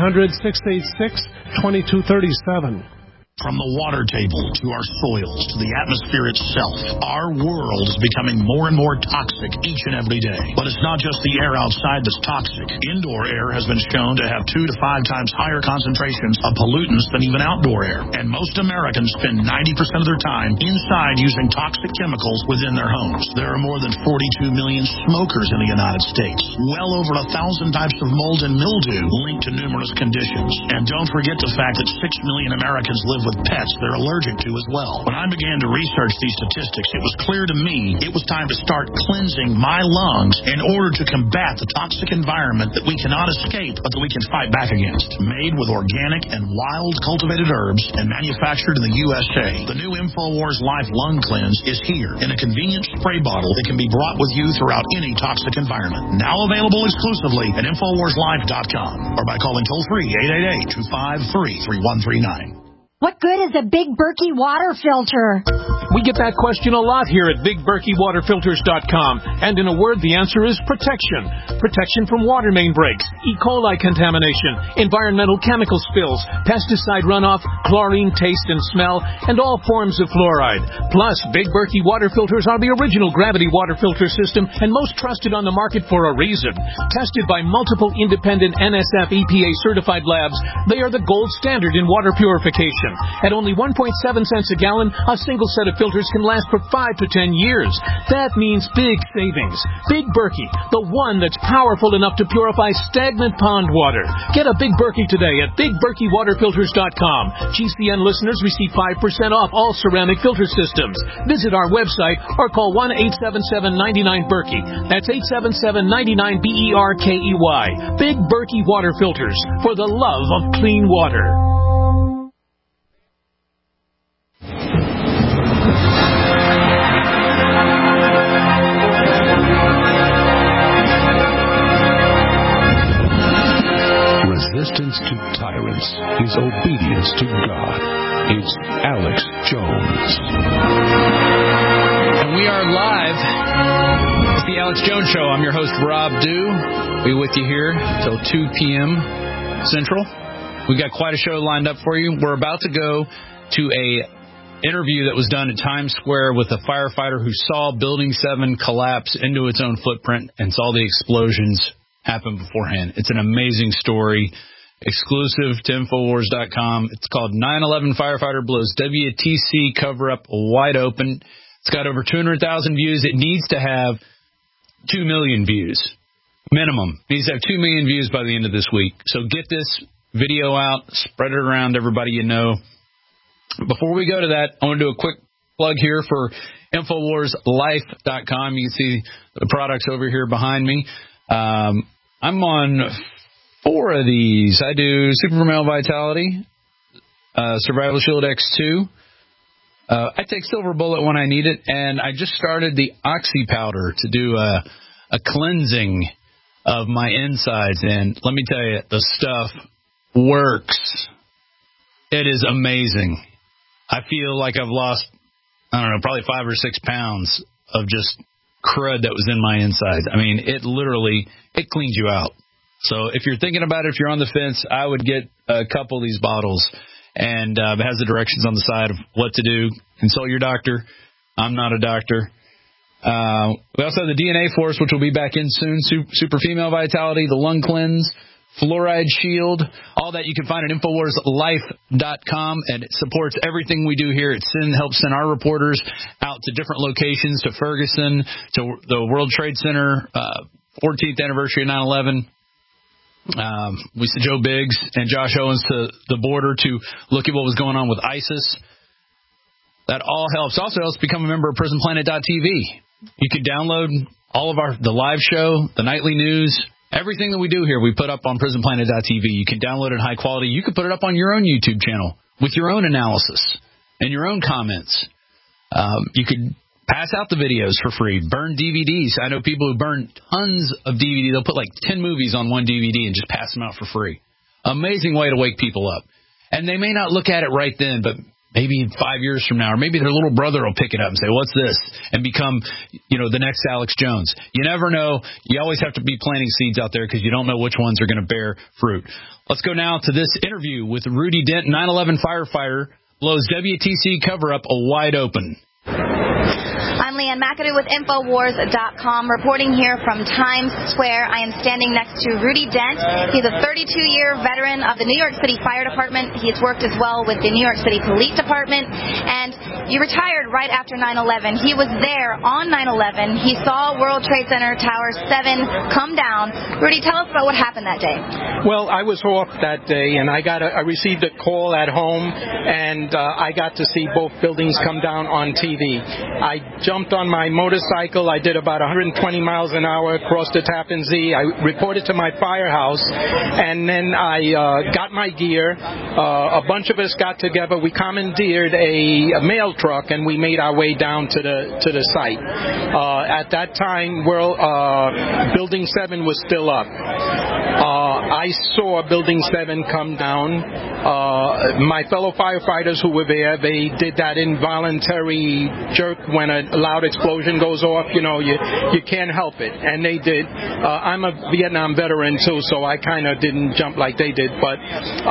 800-686-2237. From the water table to our soils to the atmosphere itself, our world is becoming more and more toxic each and every day. But it's not just the air outside that's toxic. Indoor air has been shown to have 2 to 5 times higher concentrations of pollutants than even outdoor air. And most Americans spend 90% of their time inside using toxic chemicals within their homes. There are more than 42 million smokers in the United States. Well over 1,000 types of mold and mildew linked to numerous conditions. And don't forget the fact that 6 million Americans live with pets they're allergic to as well. When I began to research these statistics, it was clear to me it was time to start cleansing my lungs in order to combat the toxic environment that we cannot escape but that we can fight back against. Made with organic and wild cultivated herbs and manufactured in the USA, the new InfoWars Life Lung Cleanse is here in a convenient spray bottle that can be brought with you throughout any toxic environment. Now available exclusively at InfoWarsLife.com or by calling toll-free 888-253-3139. What good is a Big Berkey water filter? We get that question a lot here at BigBerkeyWaterFilters.com. And in a word, the answer is protection. Protection from water main breaks, E. coli contamination, environmental chemical spills, pesticide runoff, chlorine taste and smell, and all forms of fluoride. Plus, Big Berkey water filters are the original gravity water filter system and most trusted on the market for a reason. Tested by multiple independent NSF EPA certified labs, they are the gold standard in water purification. At only 1.7 cents a gallon, a single set of filters can last for 5 to 10 years. That means big savings. Big Berkey, the one that's powerful enough to purify stagnant pond water. Get a Big Berkey today at BigBerkeyWaterFilters.com. GCN listeners receive 5% off all ceramic filter systems. Visit our website or call 1-877-99-BERKEY. That's 877-99-BERKEY. Big Berkey Water Filters, for the love of clean water. Resistance to tyrants is obedience to God. It's Alex Jones. And we are live with the Alex Jones Show. I'm your host, Rob Dew. We'll be with you here till 2 p.m. Central. We've got quite a show lined up for you. We're about to go to a interview that was done at Times Square with a firefighter who saw Building 7 collapse into its own footprint and saw the explosions happen beforehand. It's an amazing story, exclusive to Infowars.com. It's called 9/11 Firefighter Blows WTC Cover-Up Wide Open. It's got over 200,000 views. It needs to have 2 million views, minimum. It needs to have 2 million views by the end of this week. So get this video out, spread it around to everybody you know. Before we go to that, I want to do a quick plug here for InfoWarsLife.com. You can see the products over here behind me. I'm on 4 of these. I do Super Male Vitality, Survival Shield X2. I take Silver Bullet when I need it, and I just started the Oxy Powder to do a cleansing of my insides, and let me tell you, the stuff works. It is amazing. I feel like I've lost, I don't know, probably 5 or 6 pounds of just crud that was in my insides. I mean, it cleans you out. So if you're thinking about it, if you're on the fence, I would get a couple of these bottles, and it has the directions on the side of what to do. Consult your doctor. I'm not a doctor. We also have the DNA Force, which will be back in soon. Super Female Vitality, the Lung Cleanse, Fluoride Shield, all that you can find at InfoWarsLife.com, and it supports everything we do here. It helps send our reporters out to different locations, to Ferguson, to the World Trade Center, 14th anniversary of 9/11. We sent Joe Biggs and Josh Owens to the border to look at what was going on with ISIS. That all helps. Also helps become a member of PrisonPlanet.tv. You can download all of the live show, the nightly news, everything that we do here we put up on PrisonPlanet.tv. You can download it in high quality. You can put it up on your own YouTube channel with your own analysis and your own comments. You could pass out the videos for free, burn DVDs. I know people who burn tons of DVD. They'll put like 10 movies on one DVD and just pass them out for free. Amazing way to wake people up. And they may not look at it right then, but maybe 5 years from now, or maybe their little brother will pick it up and say, what's this? And become, the next Alex Jones. You never know. You always have to be planting seeds out there because you don't know which ones are going to bear fruit. Let's go now to this interview with Rudy Dent, 9/11 firefighter, blows WTC cover-up wide open. I'm Leanne McAdoo with Infowars.com, reporting here from Times Square. I am standing next to Rudy Dent. He's a 32-year veteran of the New York City Fire Department. He has worked as well with the New York City Police Department, and he retired right after 9/11. He was there on 9/11. He saw World Trade Center Tower 7 come down. Rudy, tell us about what happened that day. Well, I was off that day, and I received a call at home, and I got to see both buildings come down on TV. I jumped on my motorcycle. I did about 120 miles an hour across the Tappan Zee. I reported to my firehouse, and then I got my gear. A bunch of us got together. We commandeered a mail truck, and we made our way down to the site. At that time, Building 7 was still up. I saw Building 7 come down. My fellow firefighters who were there, they did that involuntary jerk when a loud explosion goes off. You can't help it, and they did. I'm a Vietnam veteran too, so I kind of didn't jump like they did, but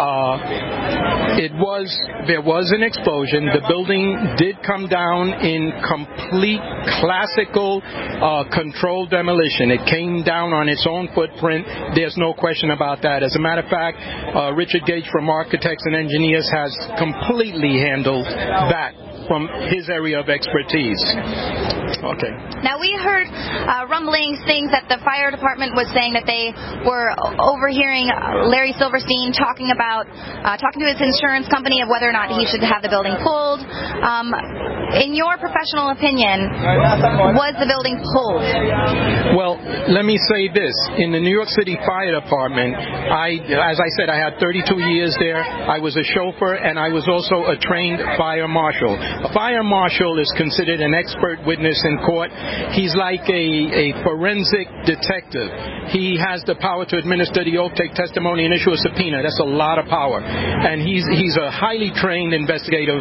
there was an explosion. The building did come down in complete classical controlled demolition. It came down on its own footprint. There's no question about that. As a matter of fact, Richard Gage from Architects and Engineers has completely handled that from his area of expertise. Okay. Now, we heard rumblings, things that the fire department was saying that they were overhearing Larry Silverstein talking to his insurance company of whether or not he should have the building pulled. In your professional opinion, was the building pulled? Well, let me say this. In the New York City Fire Department, as I said, I had 32 years there. I was a chauffeur, and I was also a trained fire marshal. A fire marshal is considered an expert witness in court. He's like a forensic detective. He has the power to administer the oath, take testimony, and issue a subpoena. That's a lot of power. And he's a highly trained investigative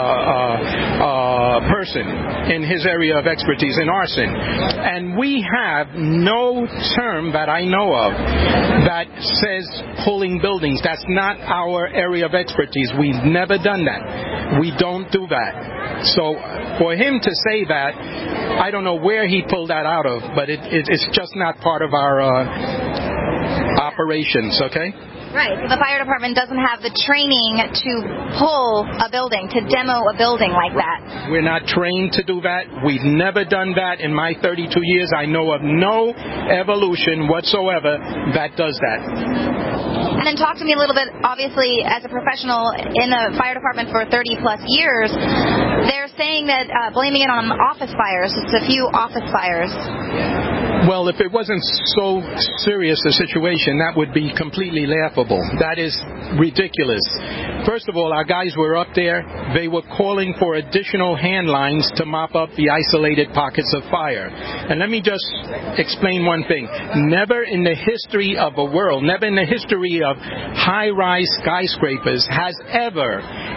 person in his area of expertise in arson. And we have no term that I know of that says pulling buildings. That's not our area of expertise. We've never done that. We don't do that. So for him to say that, I don't know where he pulled that out of, but it's just not part of our operations, okay? Right. So the fire department doesn't have the training to pull a building, to demo a building like that. We're not trained to do that. We've never done that. In my 32 years, I know of no evolution whatsoever that does that. And then talk to me a little bit, obviously, as a professional in the fire department for 30-plus years, they're saying that blaming it on office fires, it's a few office fires. Well, if it wasn't so serious a situation, that would be completely laughable. That is ridiculous. First of all, our guys were up there. They were calling for additional hand lines to mop up the isolated pockets of fire. And let me just explain one thing. Never in the history of the world, never in the history of high-rise skyscrapers has ever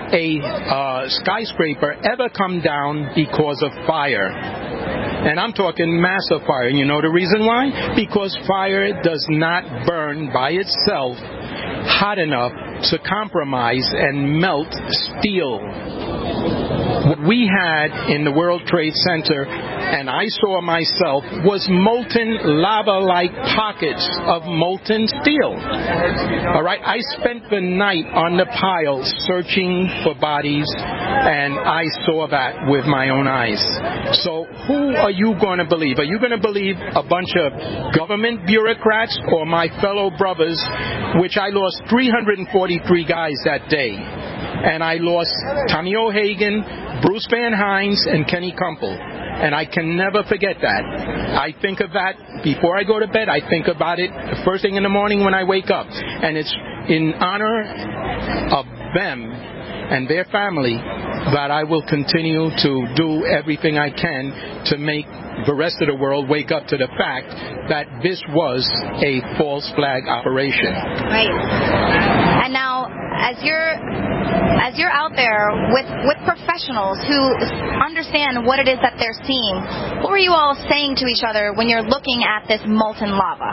a skyscraper ever come down because of fire. And I'm talking massive fire. And you know the reason why? Because fire does not burn by itself hot enough to compromise and melt steel. What we had in the World Trade Center, and I saw myself, was molten lava-like pockets of molten steel. All right, I spent the night on the pile searching for bodies, and I saw that with my own eyes. So who are you going to believe? Are you going to believe a bunch of government bureaucrats or my fellow brothers, which I lost 343 guys that day? And I lost Tommy O'Hagan, Bruce Van Hines, and Kenny Kumpel. And I can never forget that. I think of that before I go to bed. I think about it the first thing in the morning when I wake up. And it's in honor of them and their family that I will continue to do everything I can to make the rest of the world wake up to the fact that this was a false flag operation. Right. And now, as you're out there with professionals who understand what it is that they're seeing, what were you all saying to each other when you're looking at this molten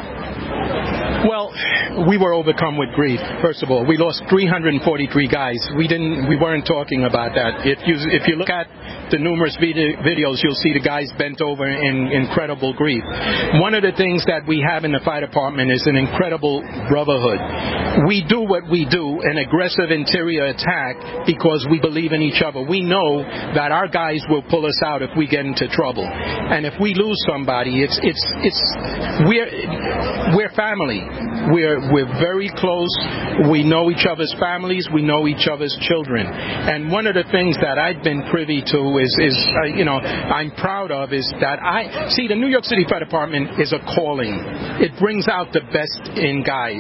lava? Well, we were overcome with grief. First of all, we lost 343 guys. We weren't talking about that. If you look at the numerous videos, you'll see the guys bent over in incredible grief. One of the things that we have in the fire department is an incredible brotherhood. We do what we do, an aggressive interior attack, because we believe in each other. We know that our guys will pull us out if we get into trouble. And if we lose somebody, we're family. We're very close. We know each other's families. We know each other's children. And one of the things that I've been privy to I'm proud of is that the New York City Fire Department is a calling. It brings out the best in guys.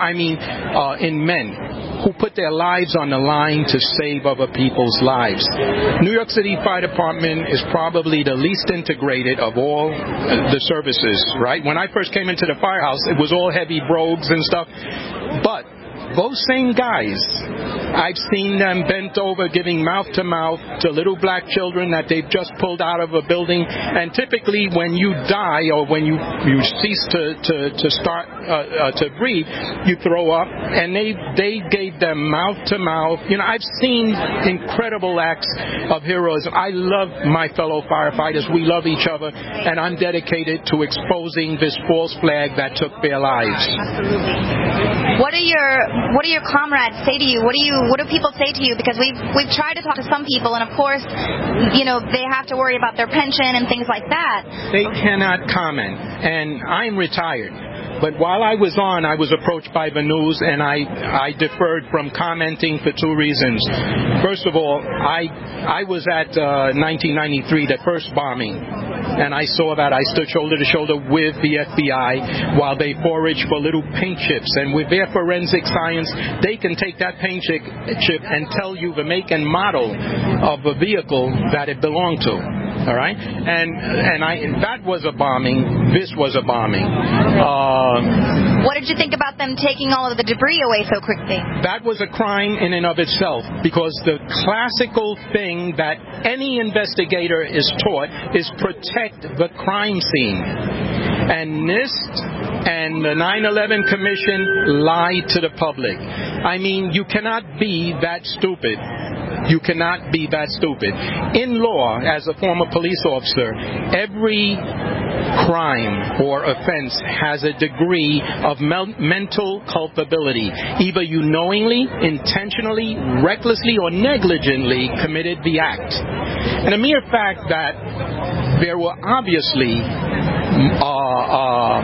In men who put their lives on the line to save other people's lives. New York City Fire Department is probably the least integrated of all the services, right? When I first came into the firehouse, it was all heavy brogues and stuff. But those same guys, I've seen them bent over giving mouth-to-mouth to little black children that they've just pulled out of a building. And typically when you die or when you cease to start to breathe, you throw up. And they gave them mouth-to-mouth. I've seen incredible acts of heroism. I love my fellow firefighters. We love each other. And I'm dedicated to exposing this false flag that took their lives. What do your comrades say to you? What do people say to you? Because we've tried to talk to some people, and of course, they have to worry about their pension and things like that. They cannot comment, and I'm retired. But while I was on, I was approached by the news, and I deferred from commenting for two reasons. First of all, I was at 1993, the first bombing. And I saw that. I stood shoulder to shoulder with the FBI while they foraged for little paint chips. And with their forensic science, they can take that paint chip and tell you the make and model of the vehicle that it belonged to. All right? And that was a bombing. This was a bombing. What did you think about them taking all of the debris away so quickly? That was a crime in and of itself, because the classical thing that any investigator is taught is protect the crime scene. And NIST and the 9/11 Commission lied to the public. I mean, you cannot be that stupid. You cannot be that stupid. In law, as a former police officer, every crime or offense has a degree of mental culpability. Either you knowingly, intentionally, recklessly, or negligently committed the act. And the mere fact that there were obviously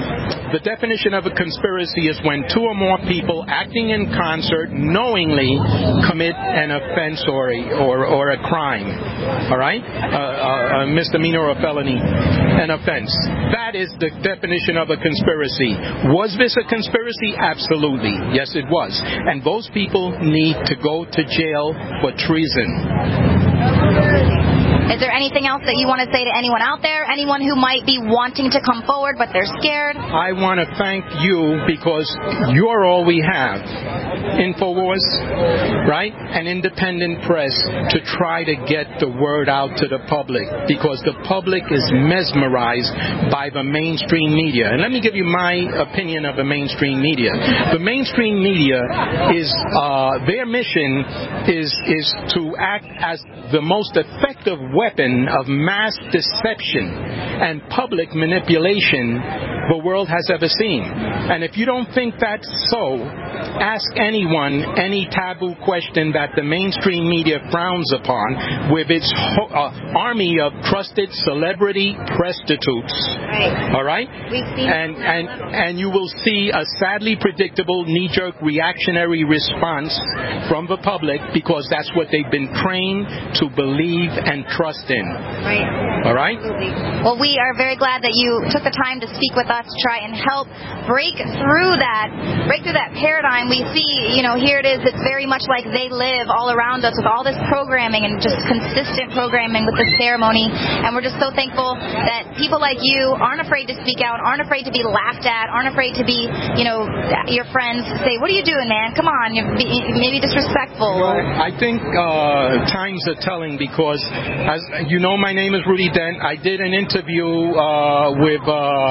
The definition of a conspiracy is when two or more people acting in concert knowingly commit an offense or a crime. All right? A misdemeanor or a felony, an offense. That is the definition of a conspiracy. Was this a conspiracy? Absolutely. Yes, it was. And those people need to go to jail for treason. Is there anything else that you want to say to anyone out there? Anyone who might be wanting to come forward but they're scared? I want to thank you because you're all we have. InfoWars, right? An independent press to try to get the word out to the public because the public is mesmerized by the mainstream media. And let me give you my opinion of the mainstream media. The mainstream media is, their mission is to act as the most effective weapon of mass deception and public manipulation the world has ever seen. And if you don't think that's so, ask anyone any taboo question that the mainstream media frowns upon with its army of trusted celebrity prostitutes. Right. All right? We've seen and you will see a sadly predictable knee-jerk reactionary response from the public because that's what they've been trained to believe and trust in. Right. All right? Absolutely. Well, we are very glad that you took the time to speak with us to try and help break through that paradigm. We see, here it is, it's very much like they live all around us with all this programming and just consistent programming with the ceremony. And we're just so thankful that people like you aren't afraid to speak out, aren't afraid to be laughed at, aren't afraid to be, your friends say, what are you doing, man? Come on, maybe disrespectful. Well, I think times are telling because, as you know, my name is Rudy Dent. I did an interview with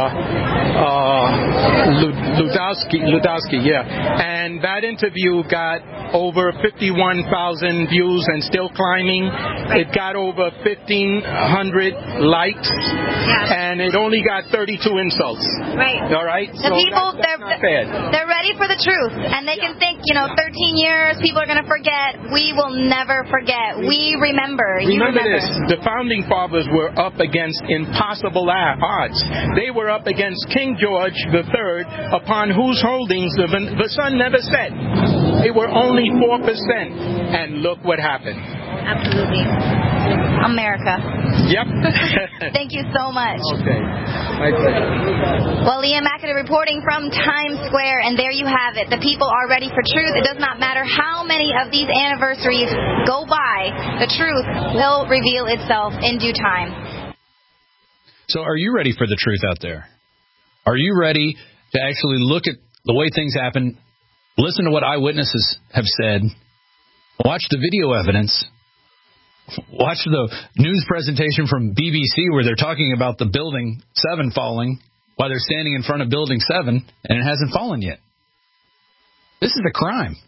Ludowski, yeah. And that interview got over 51,000 views and still climbing. Right. It got over 1,500 likes, and it only got 32 insults. Right. All right? The people, they're ready for the truth, and they can think, 13 years, people are going to forget. We will never forget. We remember. Remember this. The founding fathers were up against impossible odds. They were up against King George III, upon whose holdings the sun never set. They were only 4%. And look what happened. Absolutely. America. Yep. Thank you so much. Okay. My pleasure. Well, Leanne McAdoo reporting from Times Square, and there you have it. The people are ready for truth. It does not matter how many of these anniversaries go by, the truth will reveal itself in due time. So are you ready for the truth out there? Are you ready to actually look at the way things happen, listen to what eyewitnesses have said, watch the video evidence, watch the news presentation from BBC where they're talking about the Building 7 falling while they're standing in front of Building 7 and it hasn't fallen yet? This is a crime.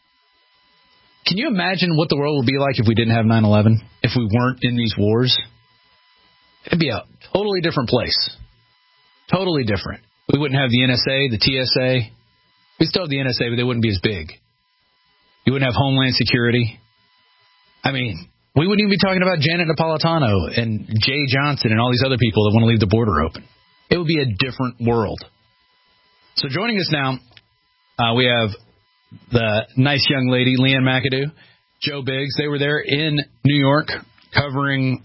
Can you imagine what the world would be like if we didn't have 9/11, if we weren't in these wars? It'd be a totally different place. Totally different. We wouldn't have the NSA, the TSA. We still have the NSA, but they wouldn't be as big. You wouldn't have Homeland Security. I mean, we wouldn't even be talking about Janet Napolitano and Jay Johnson and all these other people that want to leave the border open. It would be a different world. So joining us now, we have the nice young lady, Leanne McAdoo, Joe Biggs. They were there in New York covering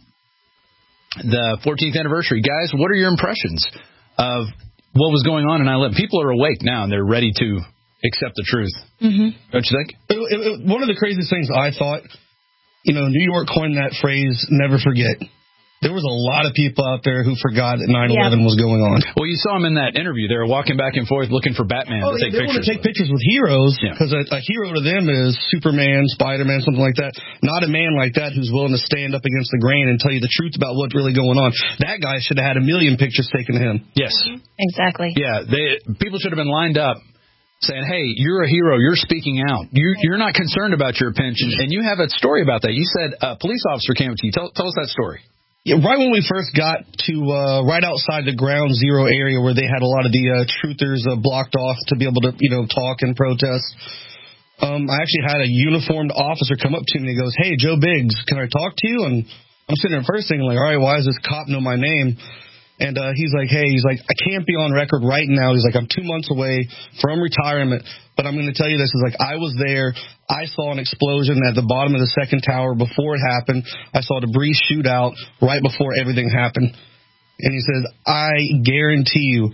the 14th anniversary. Guys, what are your impressions of what was going on in 9/11? People are awake now, and they're ready to accept the truth. Mm-hmm. Don't you think? One of the craziest things I thought, New York coined that phrase, never forget. There was a lot of people out there who forgot that 9/11 was going on. Well, you saw them in that interview. They were walking back and forth looking for Batman to take pictures. They want to take pictures with heroes because a hero to them is Superman, Spider-Man, something like that. Not a man like that who's willing to stand up against the grain and tell you the truth about what's really going on. That guy should have had 1 million pictures taken of him. Yes. Exactly. Yeah, people should have been lined up saying, hey, you're a hero, you're speaking out. You're not concerned about your pension, and you have a story about that. You said a police officer came up to you. Tell us that story. Yeah, right when we first got to right outside the ground zero area where they had a lot of the truthers blocked off to be able to, talk and protest, I actually had a uniformed officer come up to me and he goes, hey, Joe Biggs, can I talk to you? And I'm sitting there first thinking, like, all right, why does this cop know my name? And he's like, I can't be on record right now. He's like, I'm 2 months away from retirement, but I'm going to tell you this. He's like, I was there. I saw an explosion at the bottom of the second tower before it happened. I saw debris shoot out right before everything happened. And he says, I guarantee you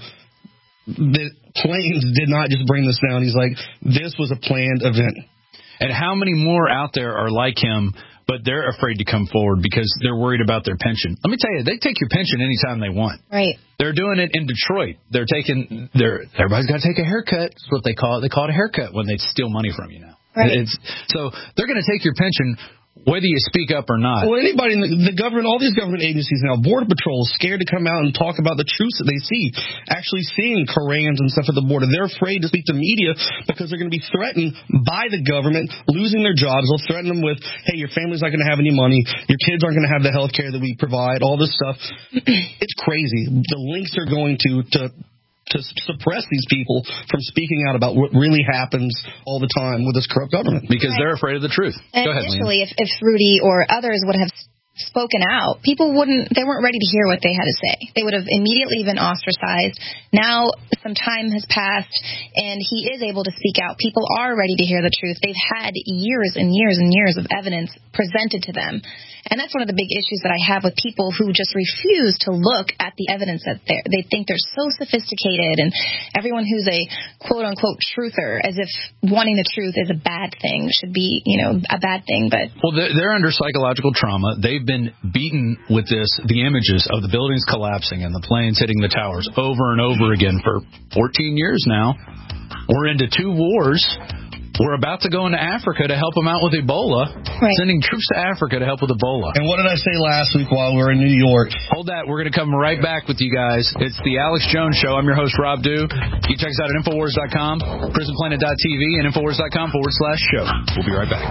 that planes did not just bring this down. He's like, this was a planned event. And how many more out there are like him, but they're afraid to come forward because they're worried about their pension? Let me tell you, they take your pension anytime they want. Right. They're doing it in Detroit. Everybody's got to take a haircut. That's what they call it. They call it a haircut when they steal money from you now. Right. So they're going to take your pension whether you speak up or not. Well, anybody in the government, all these government agencies now, Border Patrol is scared to come out and talk about the truths that they see, actually seeing Korans and stuff at the border. They're afraid to speak to media because they're going to be threatened by the government, losing their jobs. They'll threaten them with, hey, your family's not going to have any money, your kids aren't going to have the health care that we provide, all this stuff. It's crazy. The links are going to suppress these people from speaking out about what really happens all the time with this corrupt government. Because they're afraid of the truth. And Go ahead, initially, if Rudy or others would have spoken out, people they weren't ready to hear what they had to say. They would have immediately been ostracized. Now some time has passed, and he is able to speak out. People are ready to hear the truth. They've had years and years and years of evidence presented to them. And that's one of the big issues that I have with people who just refuse to look at the evidence that they think they're so sophisticated, and everyone who's a quote-unquote truther, as if wanting the truth is a bad thing, should be, a bad thing. But well, they're under psychological trauma. They've been beaten with the images of the buildings collapsing and the planes hitting the towers over and over again for 14 years now. We're into 2 wars. We're about to go into Africa to help them out with Ebola. Right. Sending troops to Africa to help with Ebola. And what did I say last week while we were in New York? Hold that. We're going to come right back with you guys. It's the Alex Jones Show. I'm your host, Rob Dew. You can check us out at Infowars.com, PrisonPlanet.tv, and Infowars.com/show. We'll be right back.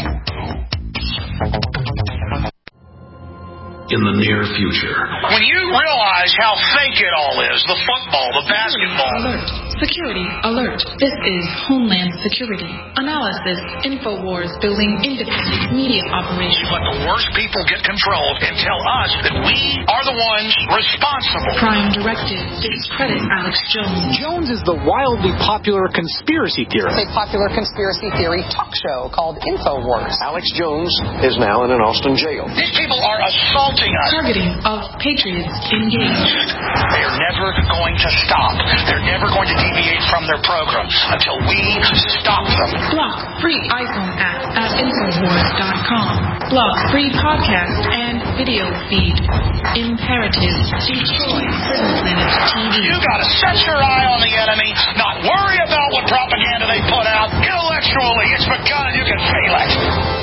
In the near future. When you realize how fake it all is, the football, the basketball. Alert. Security alert. This is Homeland Security. Analysis. Infowars building independent media operation. Let the worst people get control and tell us that we are the ones responsible. Prime directive. Discredit Alex Jones. Jones is the wildly popular conspiracy theorist. A popular conspiracy theory talk show called Infowars. Alex Jones is now in an Austin jail. These people are assaulting us. Targeting of patriots engaged. They're never going to stop. They're never going to deviate from their program until we stop them. Block free iPhone app at Infowars.com. Block free podcast and video feed. Imperative. Destroy Prison Planet TV. You gotta set your eye on the enemy, not worry about what propaganda they put out. Intellectually, it's begun and you can feel it.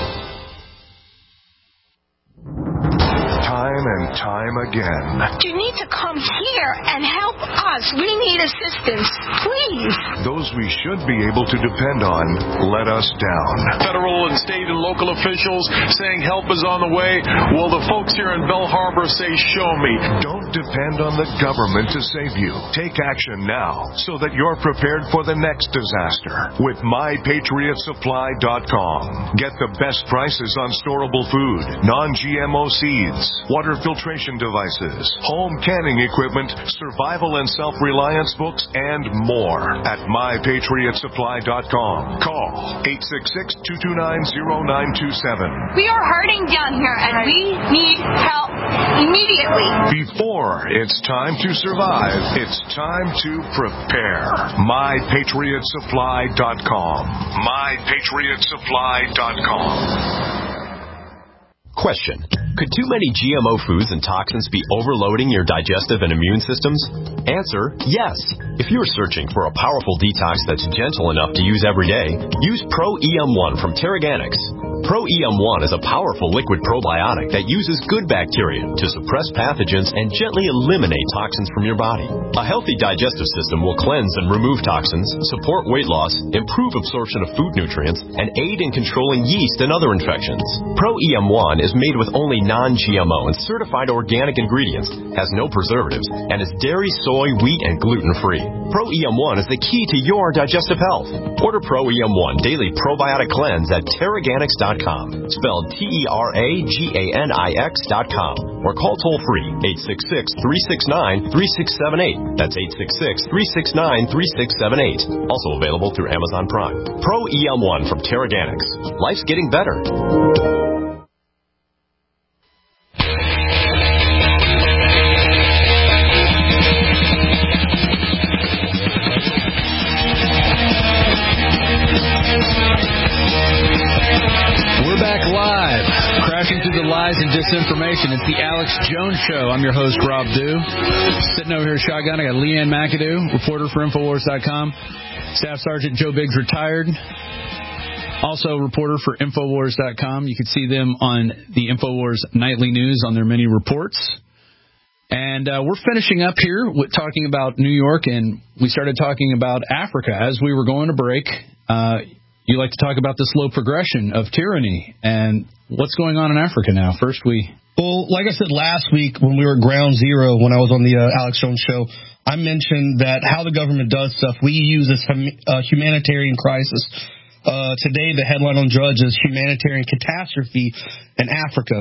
Time and time again. You need to come here and help us. We need assistance, please. Those we should be able to depend on let us down. Federal and state and local officials saying help is on the way. Well, the folks here in Bell Harbor say, show me. Don't depend on the government to save you. Take action now so that you're prepared for the next disaster with MyPatriotSupply.com. Get the best prices on storable food, non-GMO seeds, water filtration devices, home canning equipment, survival and self-reliance books, and more at MyPatriotSupply.com. Call 866-229-0927. We are hurting down here, and we need help immediately. Before it's time to survive, it's time to prepare. MyPatriotSupply.com. MyPatriotSupply.com. Question. Could too many GMO foods and toxins be overloading your digestive and immune systems? Answer, yes. If you're searching for a powerful detox that's gentle enough to use every day, use Pro EM1 from Terraganics. Pro EM1 is a powerful liquid probiotic that uses good bacteria to suppress pathogens and gently eliminate toxins from your body. A healthy digestive system will cleanse and remove toxins, support weight loss, improve absorption of food nutrients, and aid in controlling yeast and other infections. Pro EM1 is made with only non-GMO and certified organic ingredients, has no preservatives, and is dairy, soy, wheat, and gluten-free. Pro EM1 is the key to your digestive health. Order Pro EM1 Daily Probiotic Cleanse at Terraganics.com. TerraGanix.com. Spelled TerraGanix.com. Or call toll-free 866-369-3678. That's 866-369-3678. Also available through Amazon Prime. Pro EM1 from TerraGanix. Life's getting better. We're back live, crashing through the lies and disinformation. It's the Alex Jones Show. I'm your host, Rob Dew. Sitting over here shotgun, I got Leanne McAdoo, reporter for Infowars.com. Staff Sergeant Joe Biggs, retired. Also reporter for Infowars.com. You can see them on the Infowars Nightly News on their many reports. And we're finishing up here with talking about New York, and we started talking about Africa as we were going to break. You like to talk about the slow progression of tyranny and what's going on in Africa now. Well, like I said last week when we were at Ground Zero, when I was on the Alex Jones Show, I mentioned that how the government does stuff, we use this humanitarian crisis. Today, the headline on Drudge is humanitarian catastrophe in Africa.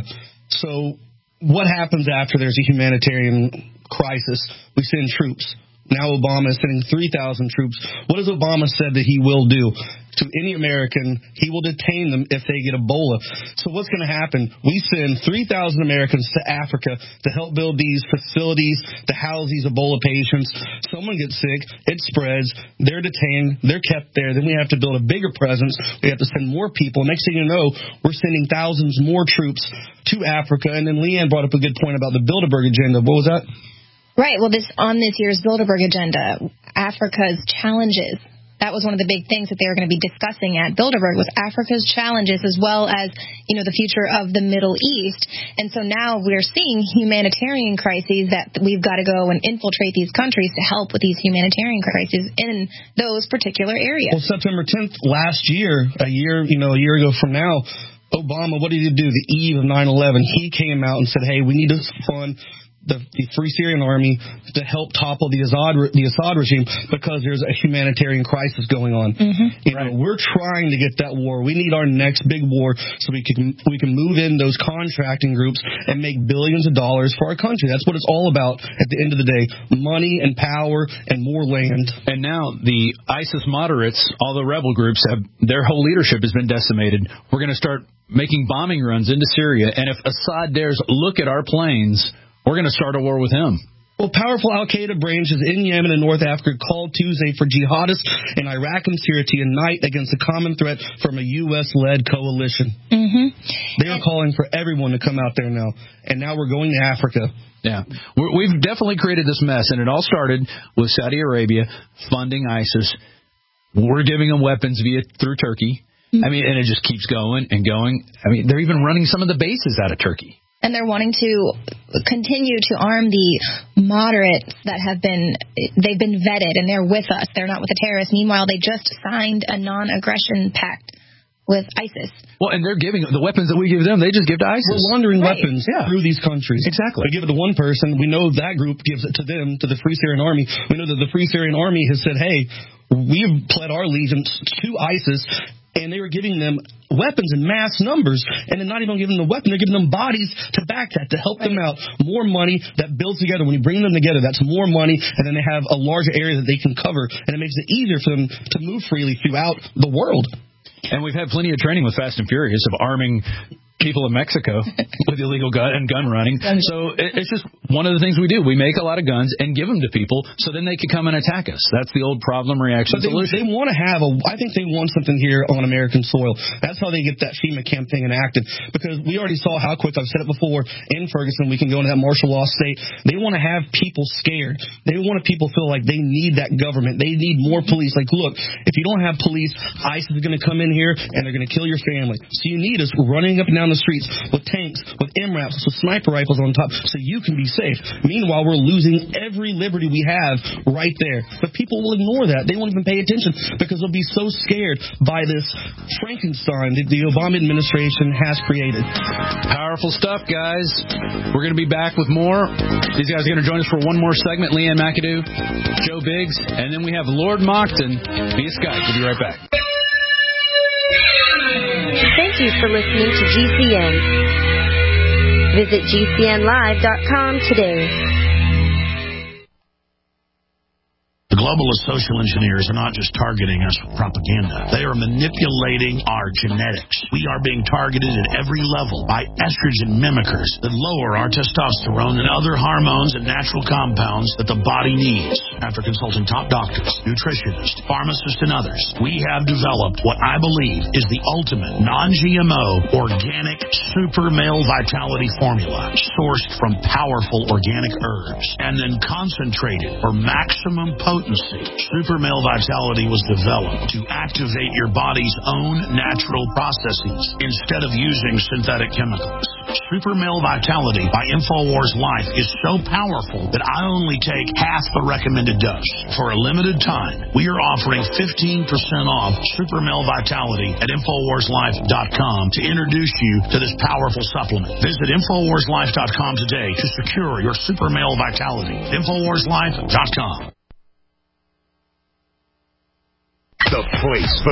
So what happens after there's a humanitarian crisis? We send troops. Now Obama is sending 3,000 troops. What has Obama said that he will do? To any American, he will detain them if they get Ebola. So what's going to happen? We send 3,000 Americans to Africa to help build these facilities to house these Ebola patients. Someone gets sick, it spreads, they're detained, they're kept there. Then we have to build a bigger presence. We have to send more people. Next thing you know, we're sending thousands more troops to Africa. And then Leanne brought up a good point about the Bilderberg agenda. What was that? Right. Well, on this year's Bilderberg agenda, Africa's challenges. That was one of the big things that they were going to be discussing at Bilderberg was Africa's challenges as well as, the future of the Middle East. And so now we're seeing humanitarian crises that we've got to go and infiltrate these countries to help with these humanitarian crises in those particular areas. Well, September 10th last year, a year ago from now, Obama, what did he do? The eve of 9/11, he came out and said, hey, we need to fund the Free Syrian Army to help topple the Assad regime because there's a humanitarian crisis going on. Mm-hmm. We're trying to get that war. We need our next big war so we can move in those contracting groups and make billions of dollars for our country. That's what it's all about at the end of the day. Money and power and more land. And now the ISIS moderates, all the rebel groups, their whole leadership has been decimated. We're going to start making bombing runs into Syria. And if Assad dares look at our planes, we're going to start a war with him. Well, powerful al-Qaeda branches in Yemen and North Africa called Tuesday for jihadists in Iraq and Syria to unite against a common threat from a U.S.-led coalition. Mm-hmm. They are calling for everyone to come out there now. And now we're going to Africa. Yeah. We've definitely created this mess, and it all started with Saudi Arabia funding ISIS. We're giving them weapons through Turkey. Mm-hmm. And it just keeps going and going. They're even running some of the bases out of Turkey. And they're wanting to continue to arm the moderates that they've been vetted and they're with us. They're not with the terrorists. Meanwhile, they just signed a non-aggression pact with ISIS. Well, and they're giving the weapons that we give them, they just give to ISIS. We're laundering weapons through these countries. Exactly. We give it to one person. We know that group gives it to them, to the Free Syrian Army. We know that the Free Syrian Army has said, hey, we've pled our allegiance to ISIS. And they were giving them weapons in mass numbers, and then not even giving them the weapon, they're giving them bodies to back that, to help them out. More money that builds together. When you bring them together, that's more money, and then they have a larger area that they can cover, and it makes it easier for them to move freely throughout the world. And we've had plenty of training with Fast and Furious of arming people in Mexico with illegal gun running. So it's just one of the things we do. We make a lot of guns and give them to people so then they can come and attack us. That's the old problem reaction solution. They want to have I think they want something here on American soil. That's how they get that FEMA campaign enacted. Because we already saw how quick, I've said it before, in Ferguson, we can go into that martial law state. They want to have people scared. They want people feel like they need that government. They need more police. Like, look, if you don't have police, ISIS is going to come in here and they're going to kill your family. So you need us running up and down the streets with tanks, with MRAPs, with sniper rifles on top so you can be safe. Meanwhile, we're losing every liberty we have right there. But people will ignore that. They won't even pay attention because they'll be so scared by this Frankenstein that the Obama administration has created. Powerful stuff, guys. We're going to be back with more. These guys are going to join us for one more segment. Leanne McAdoo, Joe Biggs, and then we have Lord Mockton via Skype. We'll be right back. Thank Thank you for listening to GCN. Visit GCNlive.com today. The globalist social engineers are not just targeting us with propaganda. They are manipulating our genetics. We are being targeted at every level by estrogen mimickers that lower our testosterone and other hormones and natural compounds that the body needs. After consulting top doctors, nutritionists, pharmacists, and others, we have developed what I believe is the ultimate non-GMO organic super male vitality formula sourced from powerful organic herbs and then concentrated for maximum potency. Super Male Vitality was developed to activate your body's own natural processes instead of using synthetic chemicals. Super Male Vitality by InfoWars Life is so powerful that I only take half the recommended dose. For a limited time, we are offering 15% off Super Male Vitality at InfoWarsLife.com to introduce you to this powerful supplement. Visit InfoWarsLife.com today to secure your Super Male Vitality. InfoWarsLife.com. The place for